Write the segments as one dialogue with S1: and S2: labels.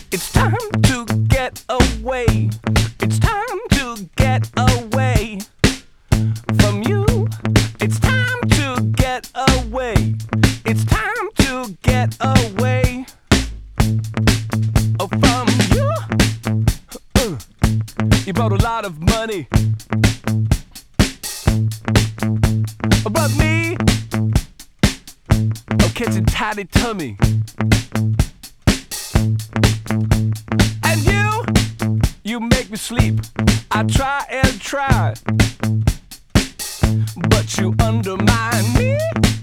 S1: It's time to get away. It's time to get away from you. It's time to get away. It's time to get away from you. You brought a lot of money, but me, I'm catching tiny tummy. And you make me sleep. I try and try, but you undermine me.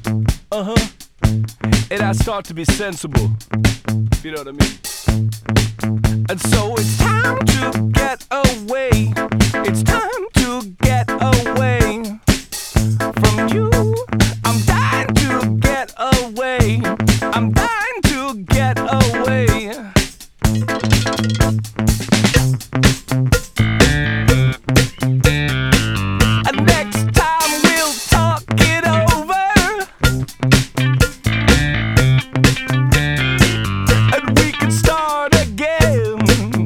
S1: And I start to be sensible, if you know what I mean. And so it's time to get away. It's time to get away from you. I'm dying to get away. I'm dying to get away. And next time we'll talk it over, and we can start again.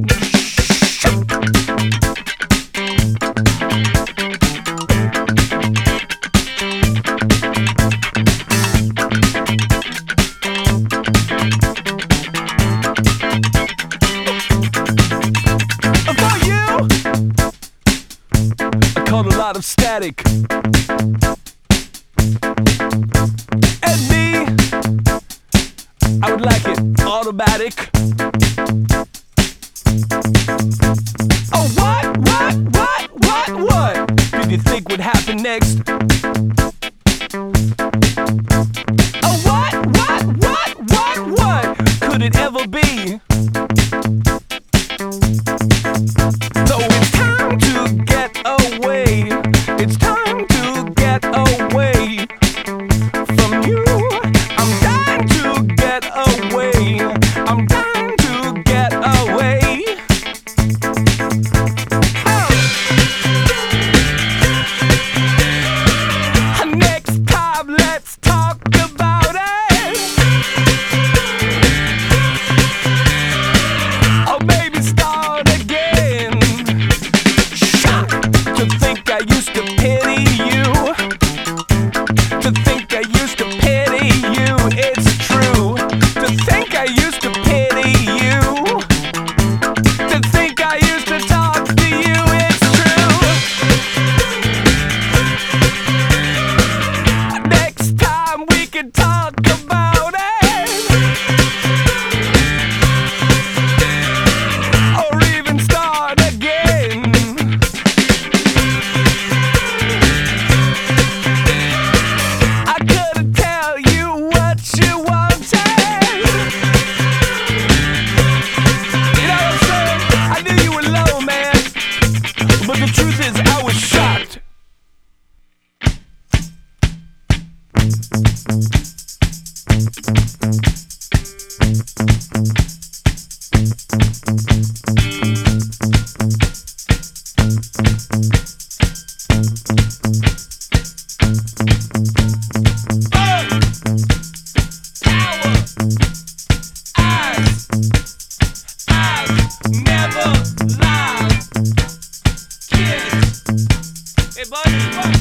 S1: For you, I caught a lot of static. And me, I would like it automatic. Oh, what did you think would happen next? Oh, what could it ever be? So it's time to get away. It's time to get away from you. I'm dying to get away. I'm dying to get away. Next time, let's talk about it. Or maybe start again. To think I used to pity you. To think I used to pity you. It's true. To think I used to pity you. To think I used to talk to you. It's true. Next time we can talk about it, or even start again. I couldn't tell you what you wanted. You know what I'm saying? I knew you were low, man, but the truth is I was shocked. Never lie. Kids. Hey, buddy, what?